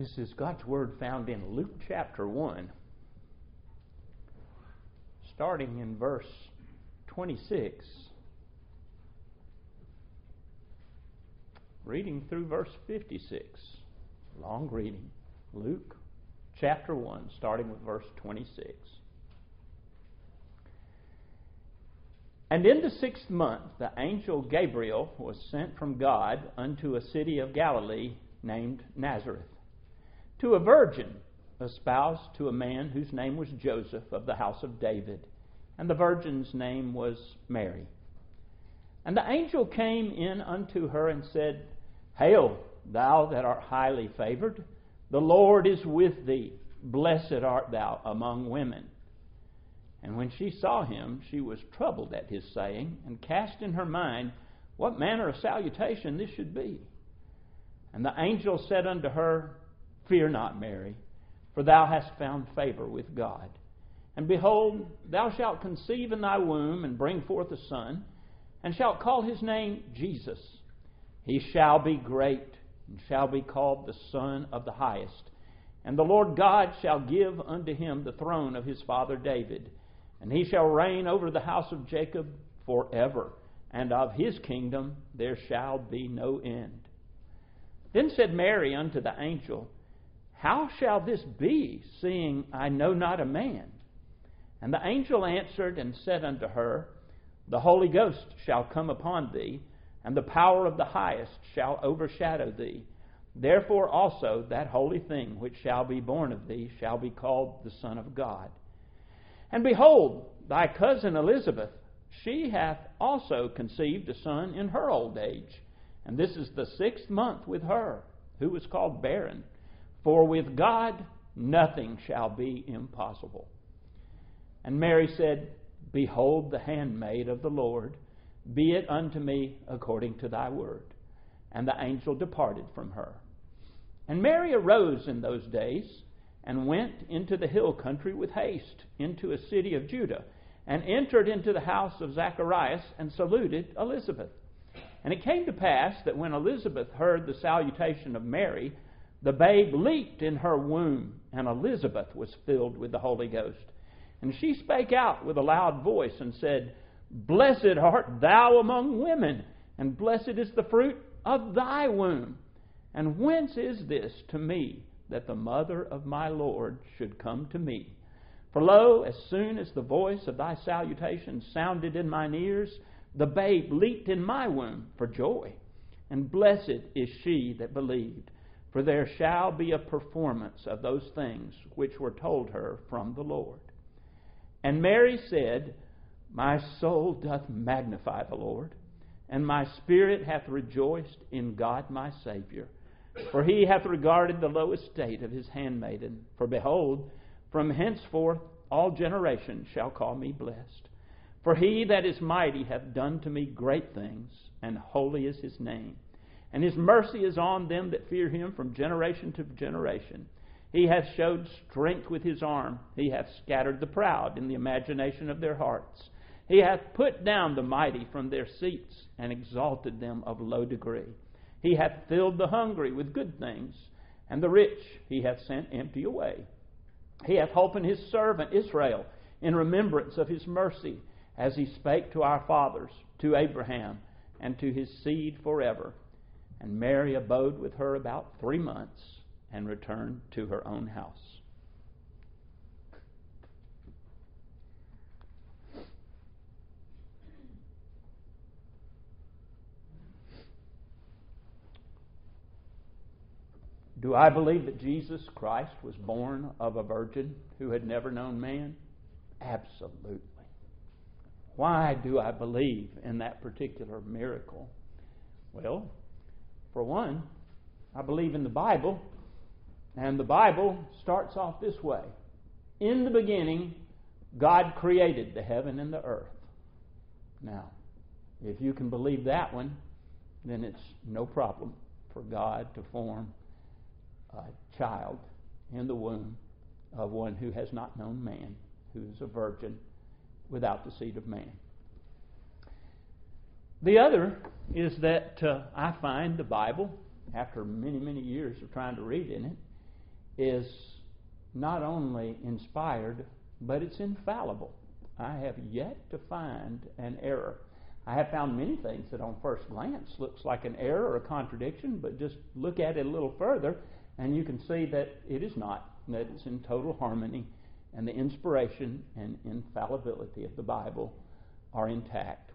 This is God's Word found in Luke chapter 1, starting in verse 26, reading through verse 56. Long reading. Luke chapter 1, starting with verse 26. And in the 6th month, the angel Gabriel was sent from God unto a city of Galilee named Nazareth, to a virgin espoused to a man whose name was Joseph of the house of David, and the virgin's name was Mary. And the angel came in unto her and said, Hail, thou that art highly favored, the Lord is with thee. Blessed art thou among women. And when she saw him, she was troubled at his saying, and cast in her mind what manner of salutation this should be. And the angel said unto her, Fear not, Mary, for thou hast found favor with God. And behold, thou shalt conceive in thy womb, and bring forth a son, and shalt call his name Jesus. He shall be great, and shall be called the Son of the Highest. And the Lord God shall give unto him the throne of his father David, and he shall reign over the house of Jacob forever, and of his kingdom there shall be no end. Then said Mary unto the angel, How shall this be, seeing I know not a man? And the angel answered and said unto her, The Holy Ghost shall come upon thee, and the power of the Highest shall overshadow thee. Therefore also that holy thing which shall be born of thee shall be called the Son of God. And behold, thy cousin Elizabeth, she hath also conceived a son in her old age. And this is the 6th month with her, who was called barren. For with God nothing shall be impossible. And Mary said, Behold the handmaid of the Lord, be it unto me according to thy word. And the angel departed from her. And Mary arose in those days, and went into the hill country with haste, into a city of Judah, and entered into the house of Zacharias, and saluted Elizabeth. And it came to pass that when Elizabeth heard the salutation of Mary, the babe leaped in her womb, and Elizabeth was filled with the Holy Ghost. And she spake out with a loud voice, and said, Blessed art thou among women, and blessed is the fruit of thy womb. And whence is this to me, that the mother of my Lord should come to me? For lo, as soon as the voice of thy salutation sounded in mine ears, the babe leaped in my womb for joy. And blessed is she that believed, for there shall be a performance of those things which were told her from the Lord. And Mary said, My soul doth magnify the Lord, and my spirit hath rejoiced in God my Saviour. For he hath regarded the low estate of his handmaiden. For behold, from henceforth all generations shall call me blessed. For he that is mighty hath done to me great things, and holy is his name. And his mercy is on them that fear him from generation to generation. He hath showed strength with his arm. He hath scattered the proud in the imagination of their hearts. He hath put down the mighty from their seats, and exalted them of low degree. He hath filled the hungry with good things, and the rich he hath sent empty away. He hath holpen his servant Israel in remembrance of his mercy, as he spake to our fathers, to Abraham, and to his seed forever. And Mary abode with her about 3 months, and returned to her own house. Do I believe that Jesus Christ was born of a virgin who had never known man? Absolutely. Why do I believe in that particular miracle? Well, for one, I believe in the Bible, and the Bible starts off this way. In the beginning, God created the heaven and the earth. Now, if you can believe that one, then it's no problem for God to form a child in the womb of one who has not known man, who is a virgin without the seed of man. The other is that I find the Bible, after many, many years of trying to read in it, is not only inspired, but it's infallible. I have yet to find an error. I have found many things that on first glance looks like an error or a contradiction, but just look at it a little further and you can see that it is not, that it's in total harmony, and the inspiration and infallibility of the Bible are intact.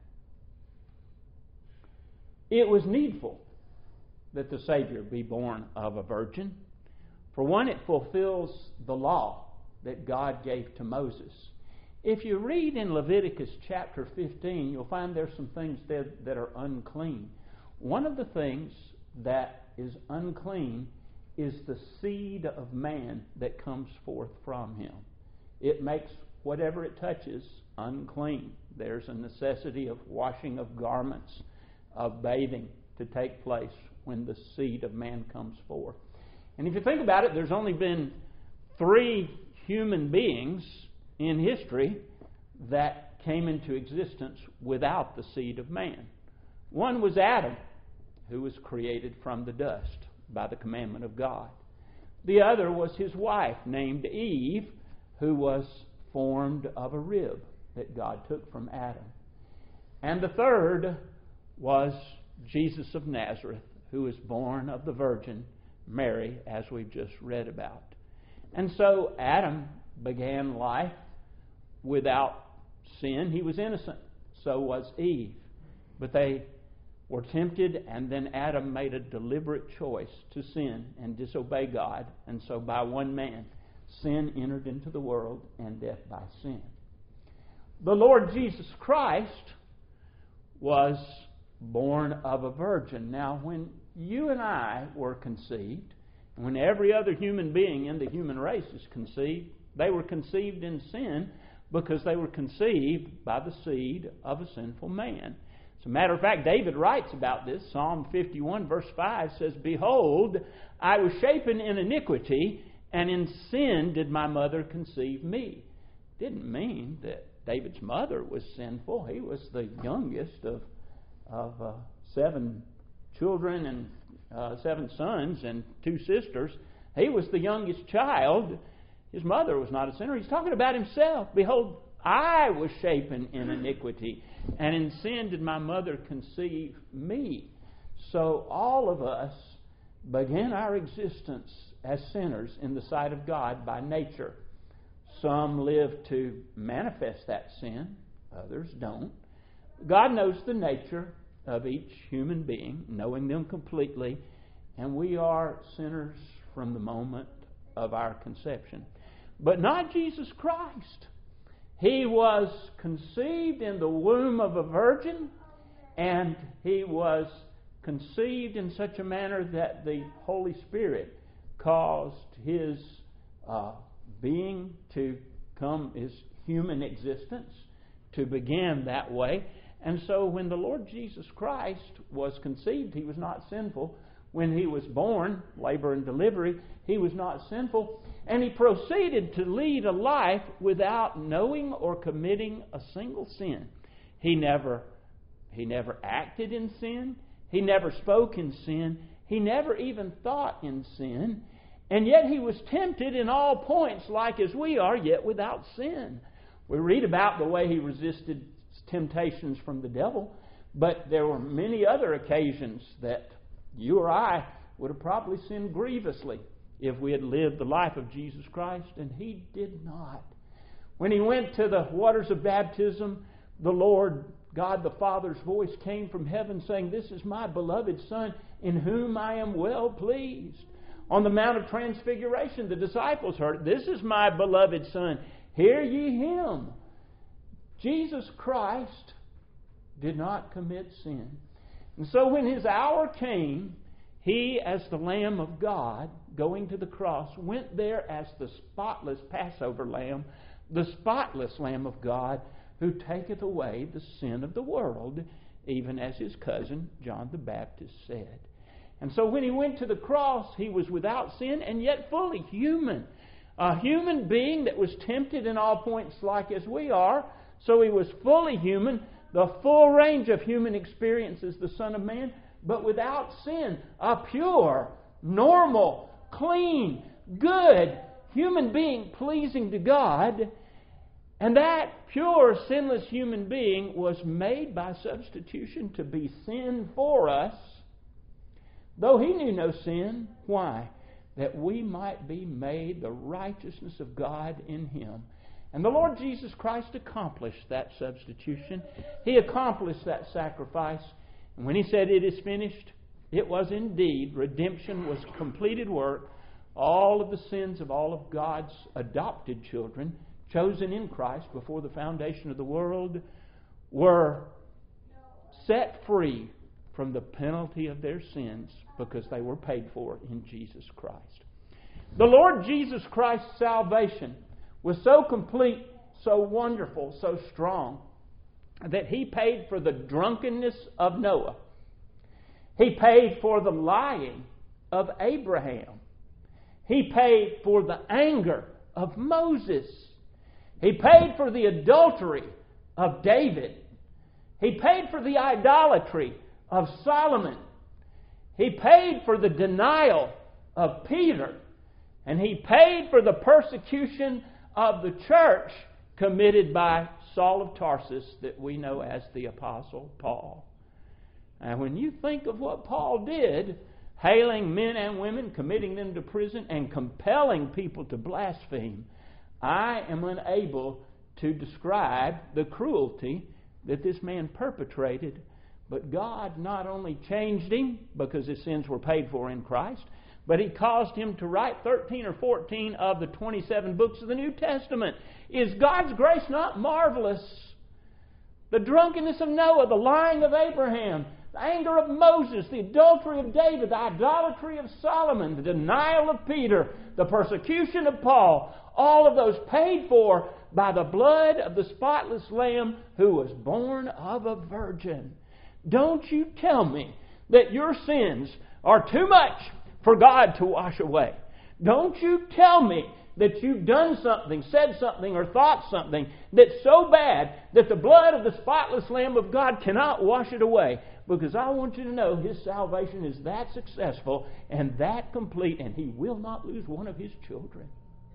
It was needful that the Savior be born of a virgin. For one, it fulfills the law that God gave to Moses. If you read in Leviticus chapter 15, you'll find there's some things there that are unclean. One of the things that is unclean is the seed of man that comes forth from him. It makes whatever it touches unclean. There's a necessity of washing of garments, of bathing to take place when the seed of man comes forth. And if you think about it, there's only been 3 human beings in history that came into existence without the seed of man. One was Adam, who was created from the dust by the commandment of God. The other was his wife, named Eve, who was formed of a rib that God took from Adam. And the third was Jesus of Nazareth, who was born of the Virgin Mary, as we've just read about. And so Adam began life without sin. He was innocent. So was Eve. But they were tempted, and then Adam made a deliberate choice to sin and disobey God. And so by one man, sin entered into the world, and death by sin. The Lord Jesus Christ was born of a virgin. Now, when you and I were conceived, and when every other human being in the human race is conceived, they were conceived in sin because they were conceived by the seed of a sinful man. As a matter of fact, David writes about this. Psalm 51 verse 5 says, "Behold, I was shapen in iniquity, and in sin did my mother conceive me." Didn't mean that David's mother was sinful. He was the youngest of 7 children and 7 sons and 2 sisters. He was the youngest child. His mother was not a sinner. He's talking about himself. "Behold, I was shapen in iniquity, and in sin did my mother conceive me." So all of us began our existence as sinners in the sight of God by nature. Some live to manifest that sin. Others don't. God knows the nature of each human being, knowing them completely, and we are sinners from the moment of our conception. But not Jesus Christ. He was conceived in the womb of a virgin, and he was conceived in such a manner that the Holy Spirit caused his being to come, his human existence to begin that way. And so when the Lord Jesus Christ was conceived, he was not sinful. When he was born, labor and delivery, he was not sinful. And he proceeded to lead a life without knowing or committing a single sin. He never acted in sin. He never spoke in sin. He never even thought in sin. And yet he was tempted in all points like as we are, yet without sin. We read about the way he resisted temptations from the devil, but there were many other occasions that you or I would have probably sinned grievously if we had lived the life of Jesus Christ, and he did not. When he went to the waters of baptism, the Lord God the Father's voice came from heaven saying, "This is my beloved Son, in whom I am well pleased." On the Mount of Transfiguration, the disciples heard, "This is my beloved Son, hear ye him." Jesus Christ did not commit sin. And so when his hour came, he, as the Lamb of God, going to the cross, went there as the spotless Passover lamb, the spotless Lamb of God, who taketh away the sin of the world, even as his cousin John the Baptist said. And so when he went to the cross, he was without sin and yet fully human. A human being that was tempted in all points like as we are. So he was fully human, the full range of human experience as the Son of Man, but without sin. A pure, normal, clean, good human being pleasing to God. And that pure, sinless human being was made by substitution to be sin for us, though He knew no sin. Why? That we might be made the righteousness of God in Him. And the Lord Jesus Christ accomplished that substitution. He accomplished that sacrifice. And when He said, "It is finished," it was indeed. Redemption was completed work. All of the sins of all of God's adopted children, chosen in Christ before the foundation of the world, were set free from the penalty of their sins because they were paid for in Jesus Christ. The Lord Jesus Christ's salvation was so complete, so wonderful, so strong, that He paid for the drunkenness of Noah. He paid for the lying of Abraham. He paid for the anger of Moses. He paid for the adultery of David. He paid for the idolatry of Solomon. He paid for the denial of Peter. And He paid for the persecution of the church committed by Saul of Tarsus, that we know as the Apostle Paul. And when you think of what Paul did, hailing men and women, committing them to prison, and compelling people to blaspheme, I am unable to describe the cruelty that this man perpetrated. But God not only changed him because his sins were paid for in Christ, but He caused him to write 13 or 14 of the 27 books of the New Testament. Is God's grace not marvelous? The drunkenness of Noah, the lying of Abraham, the anger of Moses, the adultery of David, the idolatry of Solomon, the denial of Peter, the persecution of Paul, all of those paid for by the blood of the spotless Lamb who was born of a virgin. Don't you tell me that your sins are too much for God to wash away. Don't you tell me that you've done something, said something, or thought something that's so bad that the blood of the spotless Lamb of God cannot wash it away. Because I want you to know His salvation is that successful and that complete, and He will not lose one of His children.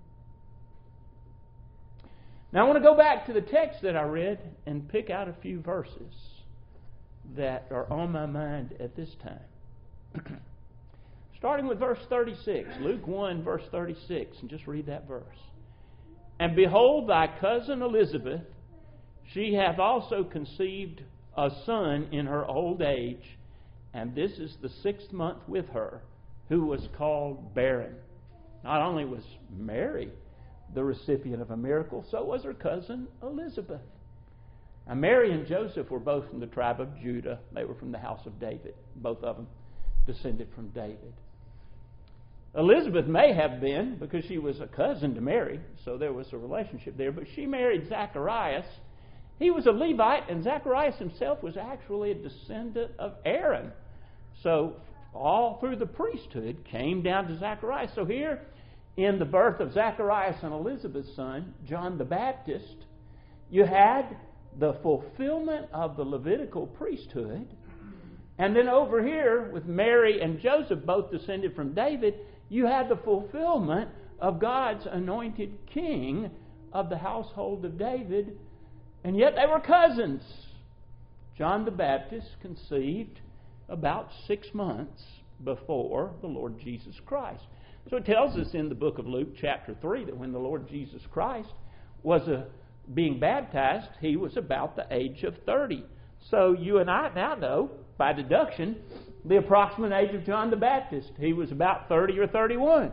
Now I want to go back to the text that I read and pick out a few verses that are on my mind at this time. Starting with verse 36, Luke 1, verse 36, and just read that verse. "And behold, thy cousin Elizabeth, she hath also conceived a son in her old age, and this is the 6th month with her, who was called barren." Not only was Mary the recipient of a miracle, so was her cousin Elizabeth. Now, Mary and Joseph were both from the tribe of Judah. They were from the house of David. Both of them descended from David. Elizabeth may have been, because she was a cousin to Mary, so there was a relationship there, but she married Zacharias. He was a Levite, and Zacharias himself was actually a descendant of Aaron. So all through the priesthood came down to Zacharias. So here, in the birth of Zacharias and Elizabeth's son, John the Baptist, you had the fulfillment of the Levitical priesthood. And then over here, with Mary and Joseph, both descended from David, you had the fulfillment of God's anointed king of the household of David. And yet they were cousins. John the Baptist conceived about 6 months before the Lord Jesus Christ. So it tells us in the book of Luke, chapter 3, that when the Lord Jesus Christ was being baptized, He was about the age of 30. So you and I now know, by deduction, the approximate age of John the Baptist. He was about 30 or 31.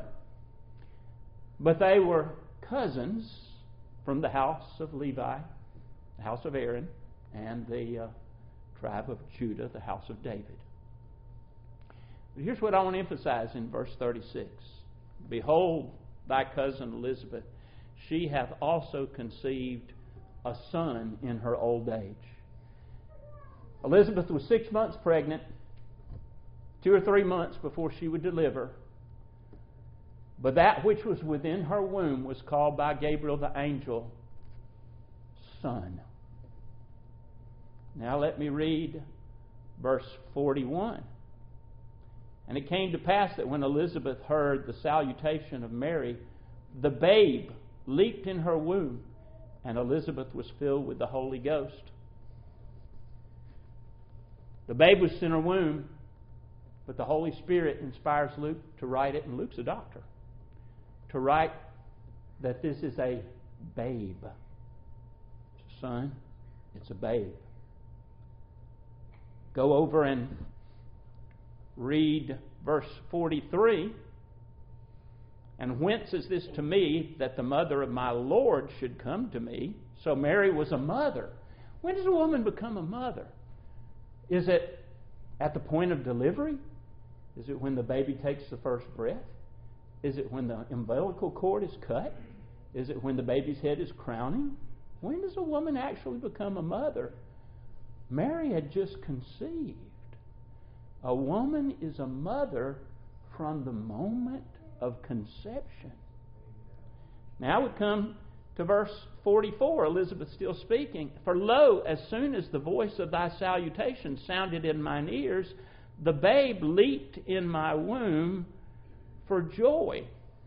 But they were cousins from the house of Levi, the house of Aaron, and the tribe of Judah, the house of David. But here's what I want to emphasize in verse 36. "Behold, thy cousin Elizabeth, she hath also conceived a son in her old age." Elizabeth was 6 months pregnant, 2 or 3 months before she would deliver. But that which was within her womb was called by Gabriel the angel, son. Now let me read verse 41. And it came to pass that when Elizabeth heard the salutation of Mary, the babe leaped in her womb, and Elizabeth was filled with the Holy Ghost. The babe was in her womb, but the Holy Spirit inspires Luke to write it, and Luke's a doctor, to write that this is a babe. It's a son, it's a babe. Go over and read verse 43. And whence is this to me that the mother of my Lord should come to me? So Mary was a mother. When does a woman become a mother? Is it at the point of delivery? Is it when the baby takes the first breath? Is it when the umbilical cord is cut? Is it when the baby's head is crowning? When does a woman actually become a mother? Mary had just conceived. A woman is a mother from the moment of conception. Now we come to verse 44, Elizabeth still speaking. For lo, as soon as the voice of thy salutation sounded in mine ears, the babe leaped in my womb for joy.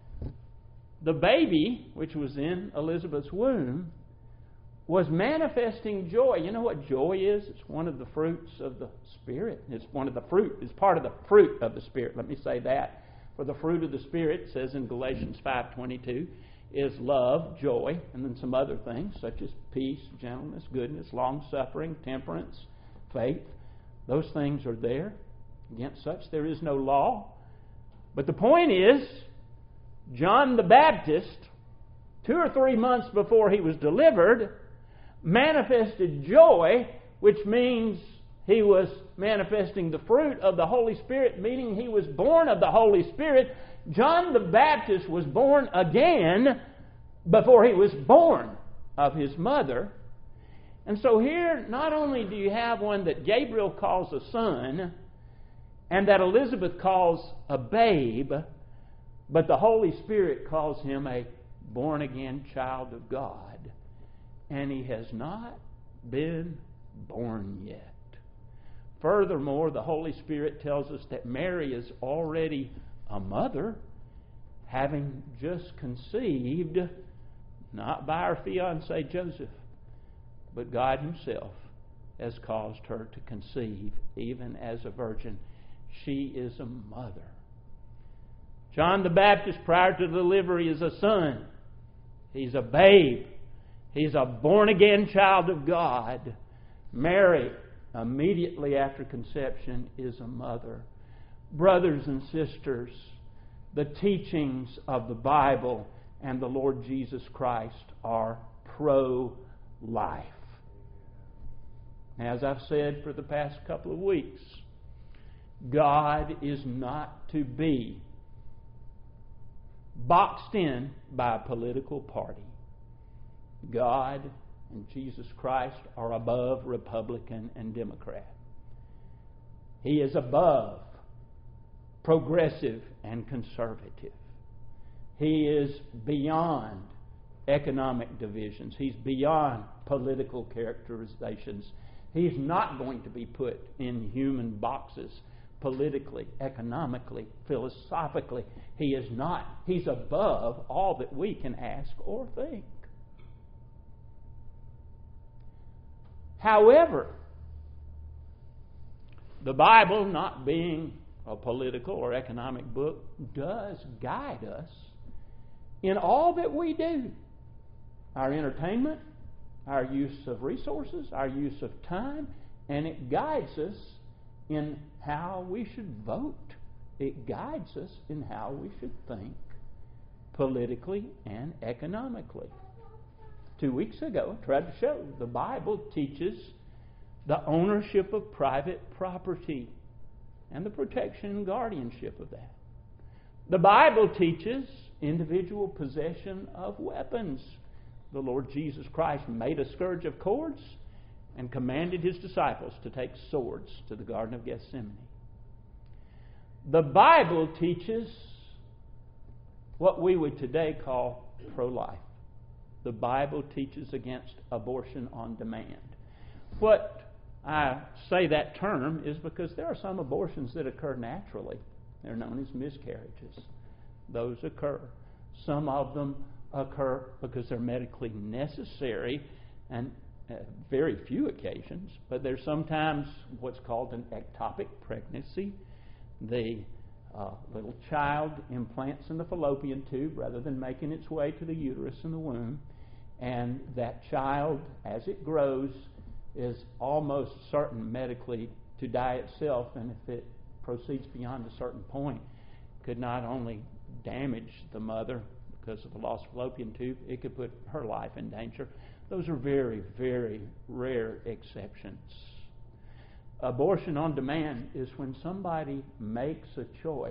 The baby, which was in Elizabeth's womb, was manifesting joy. You know what joy is? It's one of the fruits of the Spirit. It's part of the fruit of the Spirit. Let me say that. For the fruit of the Spirit, it says in Galatians 5:22, is love, joy, and then some other things such as peace, gentleness, goodness, long-suffering, temperance, faith. Those things are there. Against such there is no law. But the point is, John the Baptist, 2 or 3 months before he was delivered, manifested joy, which means he was manifesting the fruit of the Holy Spirit, meaning he was born of the Holy Spirit. John the Baptist was born again before he was born of his mother. And so here, not only do you have one that Gabriel calls a son, and that Elizabeth calls a babe, but the Holy Spirit calls him a born-again child of God. And he has not been born yet. Furthermore, the Holy Spirit tells us that Mary is already a mother, having just conceived, not by her fiancé Joseph, but God Himself has caused her to conceive, even as a virgin. She is a mother. John the Baptist, prior to delivery, is a son. He's a babe. He's a born-again child of God. Mary, immediately after conception, is a mother. Brothers and sisters, the teachings of the Bible and the Lord Jesus Christ are pro-life. As I've said for the past couple of weeks, God is not to be boxed in by a political party. God and Jesus Christ are above Republican and Democrat. He is above progressive and conservative. He is beyond economic divisions. He's beyond political characterizations. He's not going to be put in human boxes politically, economically, philosophically. He is not. He's above all that we can ask or think. However, the Bible, not being a political or economic book, does guide us in all that we do. Our entertainment, our use of resources, our use of time, and it guides us in how we should vote. It guides us in how we should think politically and economically. 2 weeks ago, I tried to show the Bible teaches the ownership of private property and the protection and guardianship of that. The Bible teaches individual possession of weapons. The Lord Jesus Christ made a scourge of cords and commanded His disciples to take swords to the Garden of Gethsemane. The Bible teaches what we would today call pro-life. The Bible teaches against abortion on demand. What I say that term is because there are some abortions that occur naturally. They're known as miscarriages. Those occur. Some of them occur because they're medically necessary, and very few occasions, but there's sometimes what's called an ectopic pregnancy. The little child implants in the fallopian tube rather than making its way to the uterus and the womb, and that child, as it grows, is almost certain medically to die itself, and if it proceeds beyond a certain point, could not only damage the mother because of a lost fallopian tube, it could put her life in danger. Those are very, very rare exceptions. Abortion on demand is when somebody makes a choice,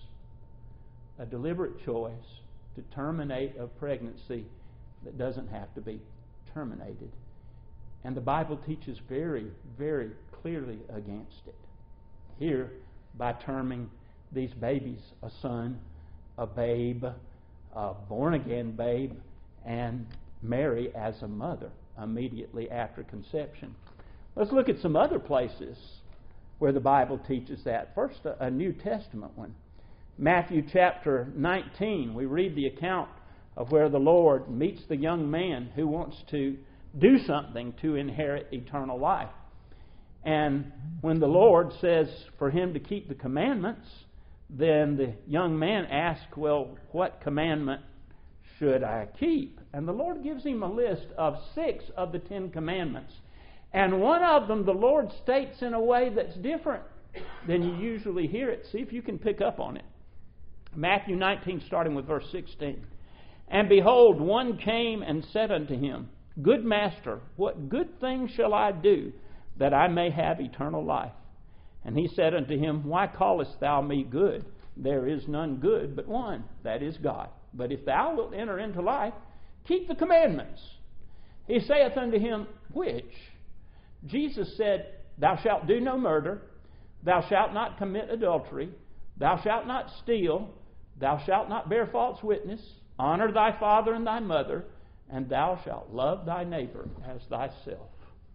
a deliberate choice, to terminate a pregnancy that doesn't have to be terminated. And the Bible teaches very, very clearly against it. Here, by terming these babies a son, a babe, a born-again babe, and Mary as a mother immediately after conception. Let's look at some other places where the Bible teaches that. First, a New Testament one. Matthew chapter 19, we read the account of where the Lord meets the young man who wants to do something to inherit eternal life. And when the Lord says for him to keep the commandments, then the young man asks, well, what commandment should I keep? And the Lord gives him a list of 6 of the 10 commandments. And one of them the Lord states in a way that's different than you usually hear it. See if you can pick up on it. Matthew 19, starting with verse 16. And behold, one came and said unto him, Good master, what good thing shall I do that I may have eternal life? And he said unto him, Why callest thou me good? There is none good but one, that is God. But if thou wilt enter into life, keep the commandments. He saith unto him, Which? Jesus said, Thou shalt do no murder, thou shalt not commit adultery, thou shalt not steal, thou shalt not bear false witness, honor thy father and thy mother, and thou shalt love thy neighbor as thyself.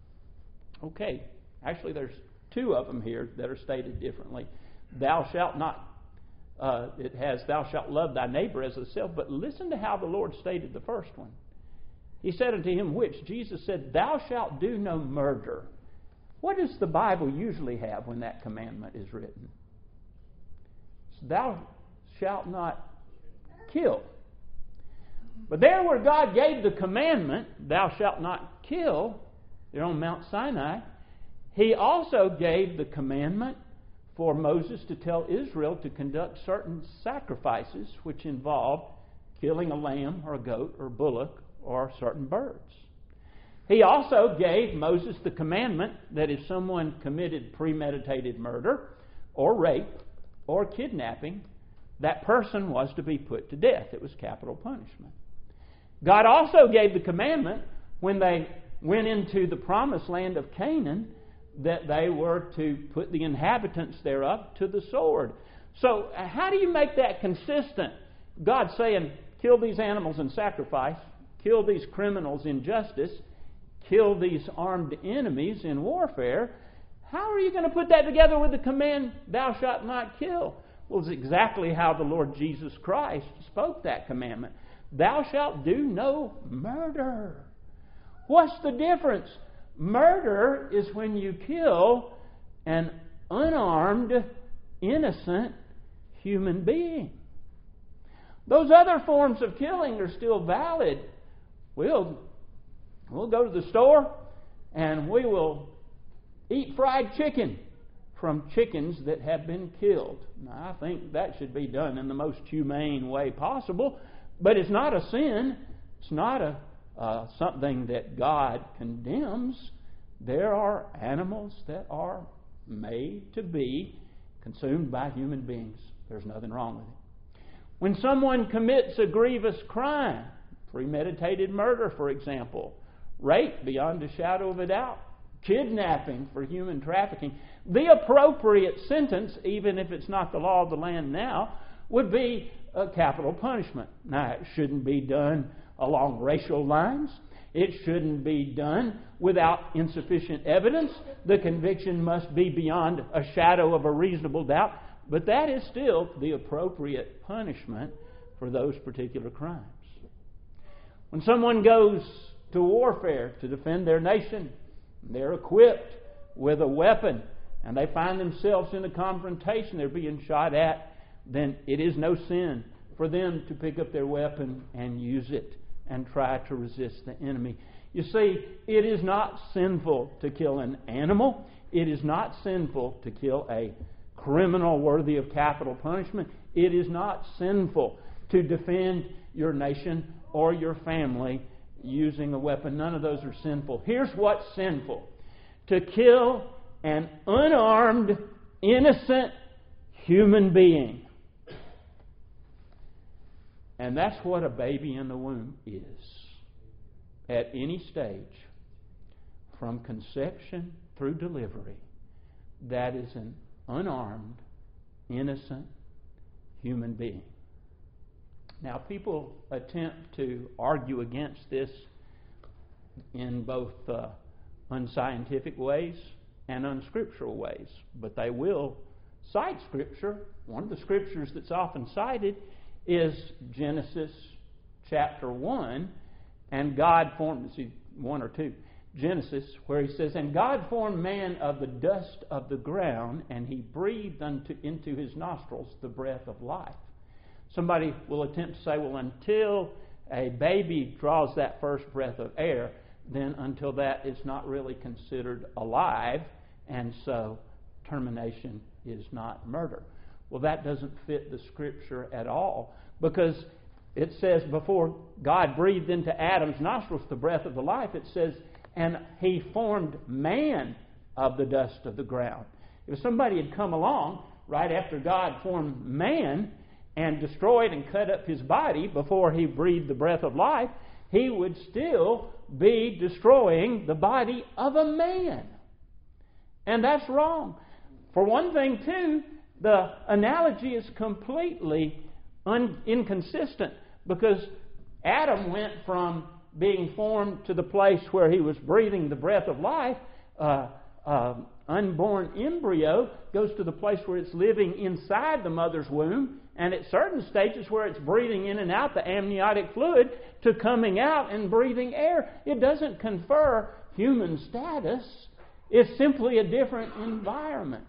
Okay, actually there's 2 of them here that are stated differently. Thou shalt not, it has thou shalt love thy neighbor as thyself, but listen to how the Lord stated the first one. He said unto him, Which? Jesus said, Thou shalt do no murder. What does the Bible usually have when that commandment is written? Thou shalt not kill. But there where God gave the commandment, Thou shalt not kill, there on Mount Sinai, He also gave the commandment for Moses to tell Israel to conduct certain sacrifices which involved killing a lamb or a goat or bullock or certain birds. He also gave Moses the commandment that if someone committed premeditated murder or rape or kidnapping, that person was to be put to death. It was capital punishment. God also gave the commandment when they went into the promised land of Canaan that they were to put the inhabitants thereof to the sword. So how do you make that consistent? God saying, kill these animals in sacrifice, kill these criminals in justice, kill these armed enemies in warfare. How are you going to put that together with the command, thou shalt not kill? Well, it's exactly how the Lord Jesus Christ spoke that commandment. Thou shalt do no murder. What's the difference? Murder is when you kill an unarmed, innocent human being. Those other forms of killing are still valid. We'll go to the store and we will eat fried chicken from chickens that have been killed. Now, I think that should be done in the most humane way possible, but it's not a sin. It's not something that God condemns. There are animals that are made to be consumed by human beings. There's nothing wrong with it. When someone commits a grievous crime, premeditated murder, for example, rape beyond a shadow of a doubt, kidnapping for human trafficking, the appropriate sentence, even if it's not the law of the land now, would be a capital punishment. Now, it shouldn't be done along racial lines. It shouldn't be done without insufficient evidence. The conviction must be beyond a shadow of a reasonable doubt. But that is still the appropriate punishment for those particular crimes. When someone goes to warfare to defend their nation, they're equipped with a weapon, and they find themselves in a confrontation, they're being shot at, then it is no sin for them to pick up their weapon and use it and try to resist the enemy. You see, it is not sinful to kill an animal. It is not sinful to kill a criminal worthy of capital punishment. It is not sinful to defend your nation or your family using a weapon. None of those are sinful. Here's what's sinful: to kill an unarmed, innocent human being. And that's what a baby in the womb is. At any stage, from conception through delivery, that is an unarmed, innocent human being. Now, people attempt to argue against this in both unscientific ways and unscriptural ways, but they will cite Scripture. One of the Scriptures that's often cited is Genesis chapter 1, and God formed, one or two, Genesis, where he says, "And God formed man of the dust of the ground, and he breathed into his nostrils the breath of life." Somebody will attempt to say, well, until a baby draws that first breath of air, then until that it's not really considered alive, and so termination is not murder. Well, that doesn't fit the Scripture at all, because it says before God breathed into Adam's nostrils the breath of the life, it says, and he formed man of the dust of the ground. If somebody had come along right after God formed man and destroyed and cut up his body before he breathed the breath of life, he would still be destroying the body of a man. And that's wrong. For one thing, too, the analogy is completely inconsistent, because Adam went from being formed to the place where he was breathing the breath of life. Unborn embryo goes to the place where it's living inside the mother's womb, and at certain stages where it's breathing in and out the amniotic fluid to coming out and breathing air. It doesn't confer human status. It's simply a different environment.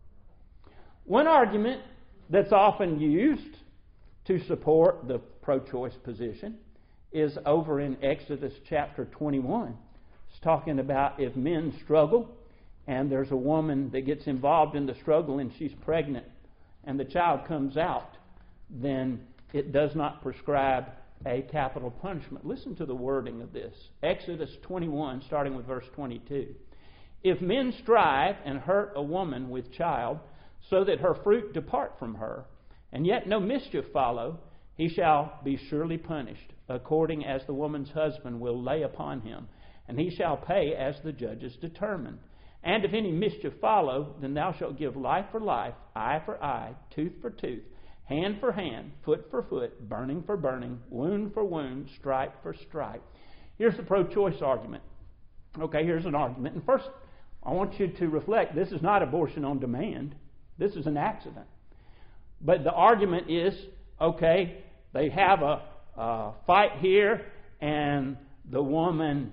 One argument that's often used to support the pro-choice position is over in Exodus chapter 21. It's talking about if men struggle and there's a woman that gets involved in the struggle and she's pregnant and the child comes out, then it does not prescribe a capital punishment. Listen to the wording of this. Exodus 21, starting with verse 22. If men strive and hurt a woman with child, so that her fruit depart from her, and yet no mischief follow, he shall be surely punished, according as the woman's husband will lay upon him, and he shall pay as the judges determine. And if any mischief follow, then thou shalt give life for life, eye for eye, tooth for tooth, hand for hand, foot for foot, burning for burning, wound for wound, stripe for stripe. Here's the pro-choice argument. Okay, here's an argument. And first, I want you to reflect, this is not abortion on demand. This is an accident. But the argument is, okay, they have a fight here, and the woman's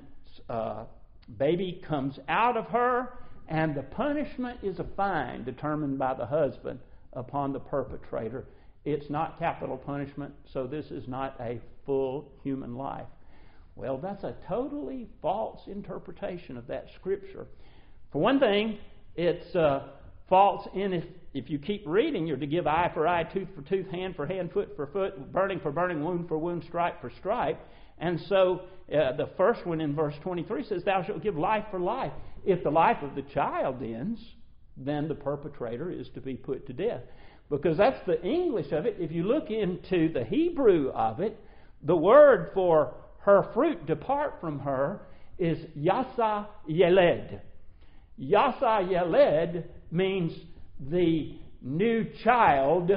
baby comes out of her, and the punishment is a fine determined by the husband upon the perpetrator. It's not capital punishment, so this is not a full human life. Well, that's a totally false interpretation of that Scripture. For one thing, it's false in if you keep reading, you're to give eye for eye, tooth for tooth, hand for hand, foot for foot, burning for burning, wound for wound, stripe for stripe. And so the first one in verse 23 says, thou shalt give life for life. If the life of the child ends, then the perpetrator is to be put to death. Because that's the English of it. If you look into the Hebrew of it, the word for her fruit depart from her is yasa yeled. Yasa yeled means the new child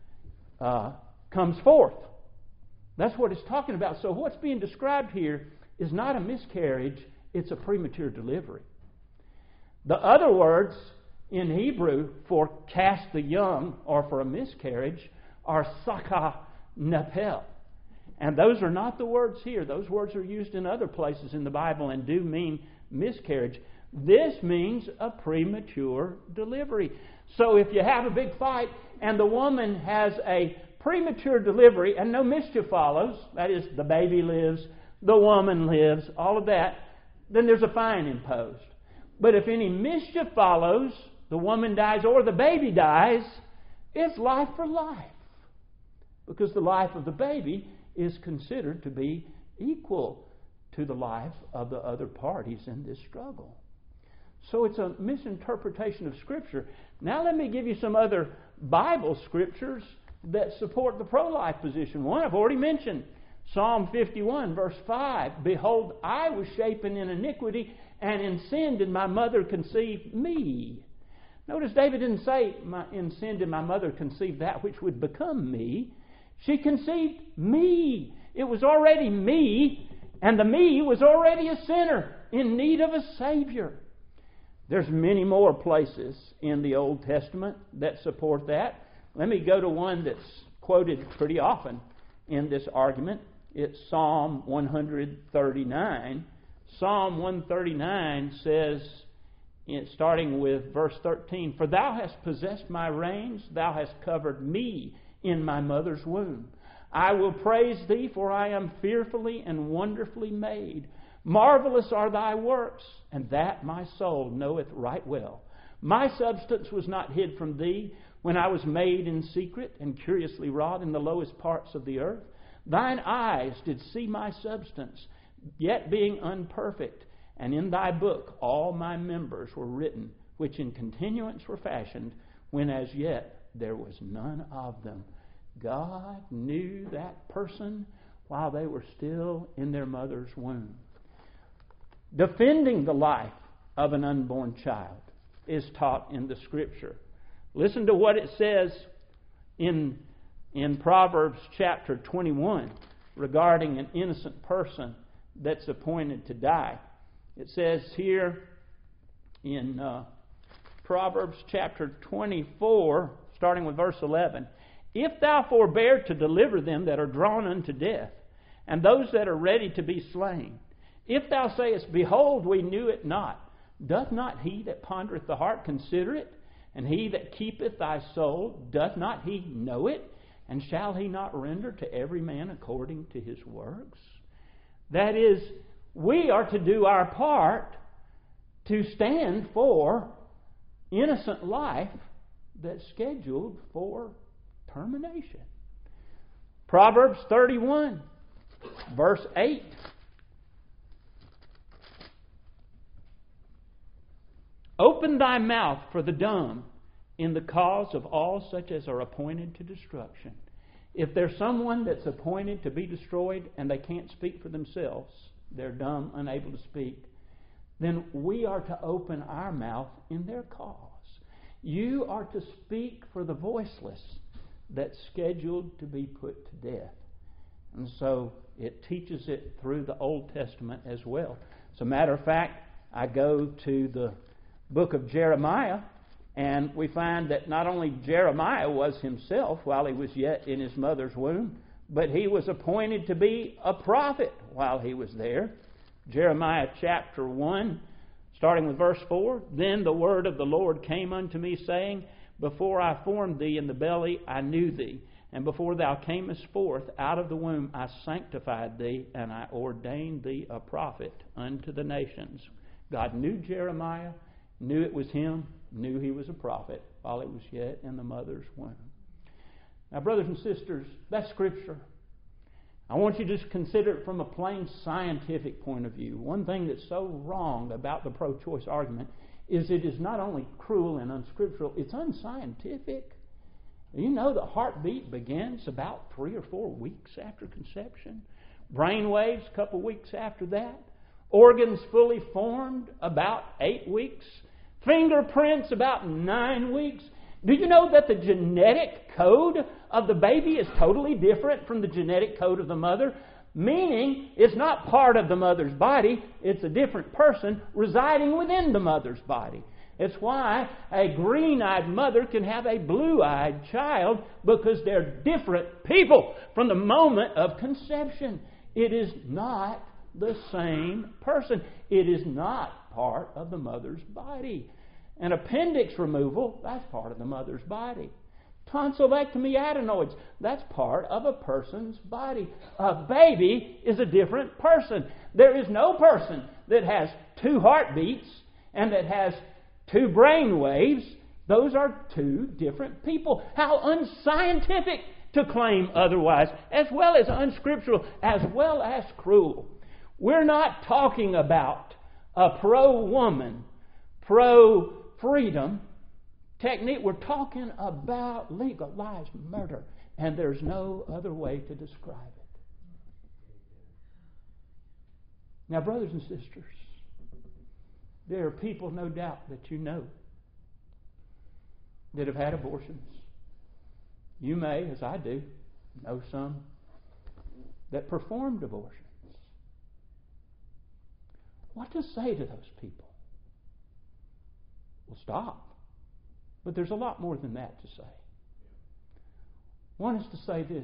comes forth. That's what it's talking about. So what's being described here is not a miscarriage, it's a premature delivery. The other words in Hebrew for cast the young or for a miscarriage are sakah nepel. And those are not the words here. Those words are used in other places in the Bible and do mean miscarriage. This means a premature delivery. So if you have a big fight and the woman has a premature delivery and no mischief follows, that is, the baby lives, the woman lives, all of that, then there's a fine imposed. But if any mischief follows, the woman dies or the baby dies, it's life for life. Because the life of the baby is considered to be equal to the life of the other parties in this struggle. So it's a misinterpretation of Scripture. Now let me give you some other Bible scriptures that support the pro-life position. One I've already mentioned, Psalm 51, verse 5. Behold, I was shapen in iniquity, and in sin did my mother conceive me. Notice David didn't say, in sin did my mother conceive that which would become me. She conceived me. It was already me, and the me was already a sinner in need of a Savior. There's many more places in the Old Testament that support that. Let me go to one that's quoted pretty often in this argument. It's Psalm 139. Psalm 139 says, starting with verse 13, For thou hast possessed my reins, thou hast covered me in my mother's womb. I will praise thee, for I am fearfully and wonderfully made. Marvelous are thy works, and that my soul knoweth right well. My substance was not hid from thee when I was made in secret and curiously wrought in the lowest parts of the earth. Thine eyes did see my substance, yet being unperfect, and in thy book all my members were written, which in continuance were fashioned, when as yet there was none of them. God knew that person while they were still in their mother's womb. Defending the life of an unborn child is taught in the Scripture. Listen to what it says in Proverbs chapter 21 regarding an innocent person that's appointed to die. It says here in Proverbs chapter 24, starting with verse 11, If thou forbear to deliver them that are drawn unto death, and those that are ready to be slain, if thou sayest, Behold, we knew it not, doth not he that pondereth the heart consider it? And he that keepeth thy soul, doth not he know it? And shall he not render to every man according to his works? That is, we are to do our part to stand for innocent life that's scheduled for termination. Proverbs 31, verse 8. Open thy mouth for the dumb in the cause of all such as are appointed to destruction. If there's someone that's appointed to be destroyed and they can't speak for themselves, they're dumb, unable to speak, then we are to open our mouth in their cause. You are to speak for the voiceless that's scheduled to be put to death. And so it teaches it through the Old Testament as well. As a matter of fact, I go to the book of Jeremiah, and we find that not only Jeremiah was himself while he was yet in his mother's womb, but he was appointed to be a prophet while he was there. Jeremiah chapter 1, starting with verse 4, Then the word of the Lord came unto me, saying, Before I formed thee in the belly, I knew thee. And before thou camest forth out of the womb, I sanctified thee, and I ordained thee a prophet unto the nations. God knew Jeremiah, knew it was him, knew he was a prophet while he was yet in the mother's womb. Now, brothers and sisters, that's Scripture. I want you to just consider it from a plain scientific point of view. One thing that's so wrong about the pro-choice argument is it is not only cruel and unscriptural, it's unscientific. You know the heartbeat begins about 3 or 4 weeks after conception. Brain waves a couple weeks after that. Organs fully formed about 8 weeks. Fingerprints about 9 weeks. Do you know that the genetic code of the baby is totally different from the genetic code of the mother? Meaning, it's not part of the mother's body, it's a different person residing within the mother's body. It's why a green-eyed mother can have a blue-eyed child, because they're different people from the moment of conception. It is not the same person. It is not part of the mother's body. An appendix removal, that's part of the mother's body. Tonsillectomy, adenoids, that's part of a person's body. A baby is a different person. There is no person that has 2 heartbeats and that has 2 brain waves. Those are 2 different people. How unscientific to claim otherwise, as well as unscriptural, as well as cruel. We're not talking about a pro-woman, pro-freedom technique. We're talking about legalized murder, and there's no other way to describe it. Now, brothers and sisters, there are people, no doubt, that you know that have had abortions. You may, as I do, know some that performed abortions. What to say to those people? Well, stop. But there's a lot more than that to say. One is to say this: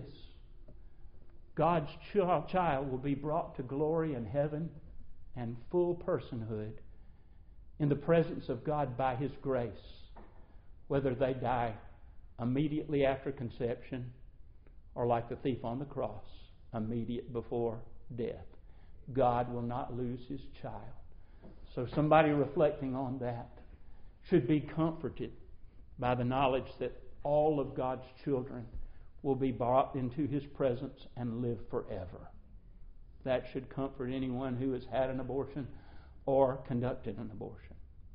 God's child will be brought to glory in heaven and full personhood in the presence of God by His grace, whether they die immediately after conception or like the thief on the cross, immediate before death. God will not lose His child. So somebody reflecting on that should be comforted by the knowledge that all of God's children will be brought into His presence and live forever. That should comfort anyone who has had an abortion or conducted an abortion.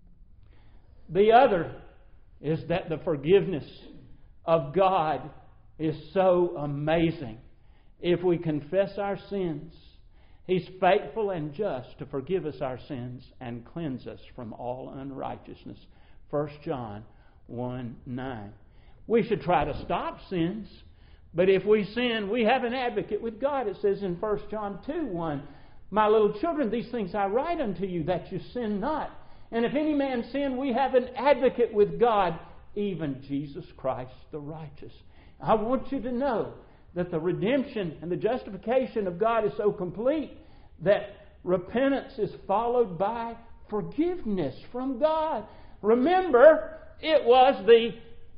The other is that the forgiveness of God is so amazing. If we confess our sins, He's faithful and just to forgive us our sins and cleanse us from all unrighteousness. 1 John 1:9. We should try to stop sins, but if we sin, we have an advocate with God. It says in 1 John 2:1, "My little children, these things I write unto you, that you sin not. And if any man sin, we have an advocate with God, even Jesus Christ the righteous." I want you to know that the redemption and the justification of God is so complete that repentance is followed by forgiveness from God. Remember, it was the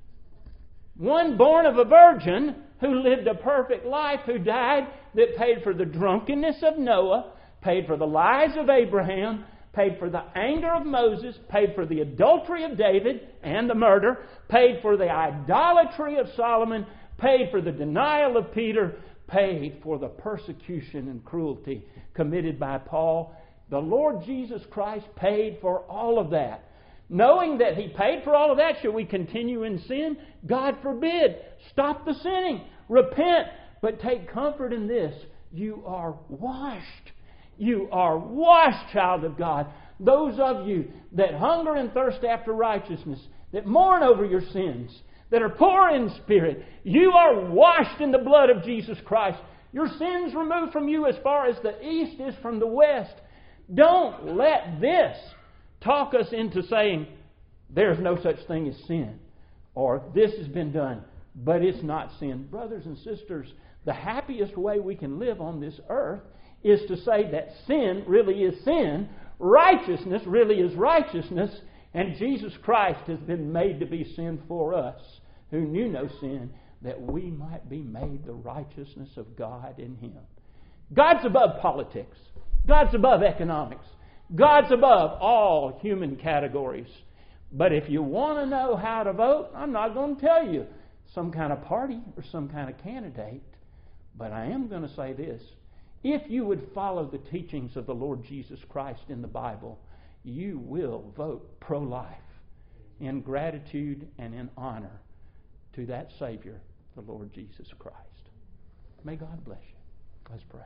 one born of a virgin who lived a perfect life, who died, that paid for the drunkenness of Noah, paid for the lies of Abraham, paid for the anger of Moses, paid for the adultery of David and the murder, paid for the idolatry of Solomon, paid for the denial of Peter, paid for the persecution and cruelty committed by Paul. The Lord Jesus Christ paid for all of that. Knowing that He paid for all of that, should we continue in sin? God forbid. Stop the sinning. Repent. But take comfort in this: you are washed. You are washed, child of God. Those of you that hunger and thirst after righteousness, that mourn over your sins, that are poor in spirit, you are washed in the blood of Jesus Christ. Your sins removed from you as far as the east is from the west. Don't let this talk us into saying there's no such thing as sin, or this has been done, but it's not sin. Brothers and sisters, the happiest way we can live on this earth is to say that sin really is sin, righteousness really is righteousness, and Jesus Christ has been made to be sin for us, who knew no sin, that we might be made the righteousness of God in Him. God's above politics. God's above economics. God's above all human categories. But if you want to know how to vote, I'm not going to tell you some kind of party or some kind of candidate. But I am going to say this: if you would follow the teachings of the Lord Jesus Christ in the Bible, you will vote pro-life in gratitude and in honor to that Savior, the Lord Jesus Christ. May God bless you. Let's pray.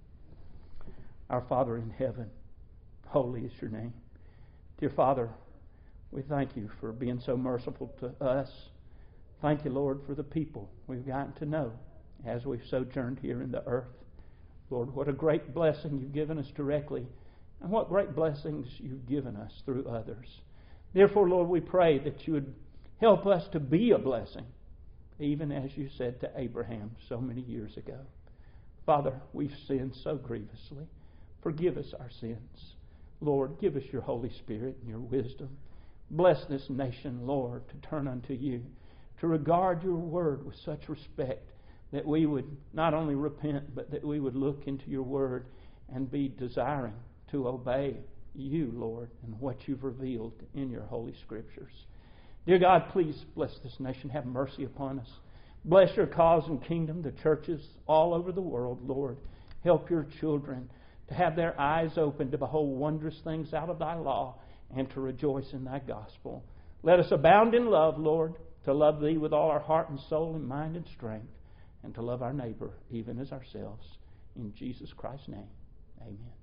Our Father in heaven, holy is your name. Dear Father, we thank you for being so merciful to us. Thank you, Lord, for the people we've gotten to know as we've sojourned here in the earth. Lord, what a great blessing you've given us directly, and what great blessings you've given us through others. Therefore, Lord, we pray that you would help us to be a blessing, even as you said to Abraham so many years ago. Father, we've sinned so grievously. Forgive us our sins. Lord, give us your Holy Spirit and your wisdom. Bless this nation, Lord, to turn unto you, to regard your word with such respect that we would not only repent, but that we would look into your word and be desiring to obey you, Lord, and what you've revealed in your holy scriptures. Dear God, please bless this nation. Have mercy upon us. Bless your cause and kingdom, the churches all over the world, Lord. Help your children to have their eyes open to behold wondrous things out of thy law and to rejoice in thy gospel. Let us abound in love, Lord, to love thee with all our heart and soul and mind and strength, and to love our neighbor even as ourselves. In Jesus Christ's name, amen.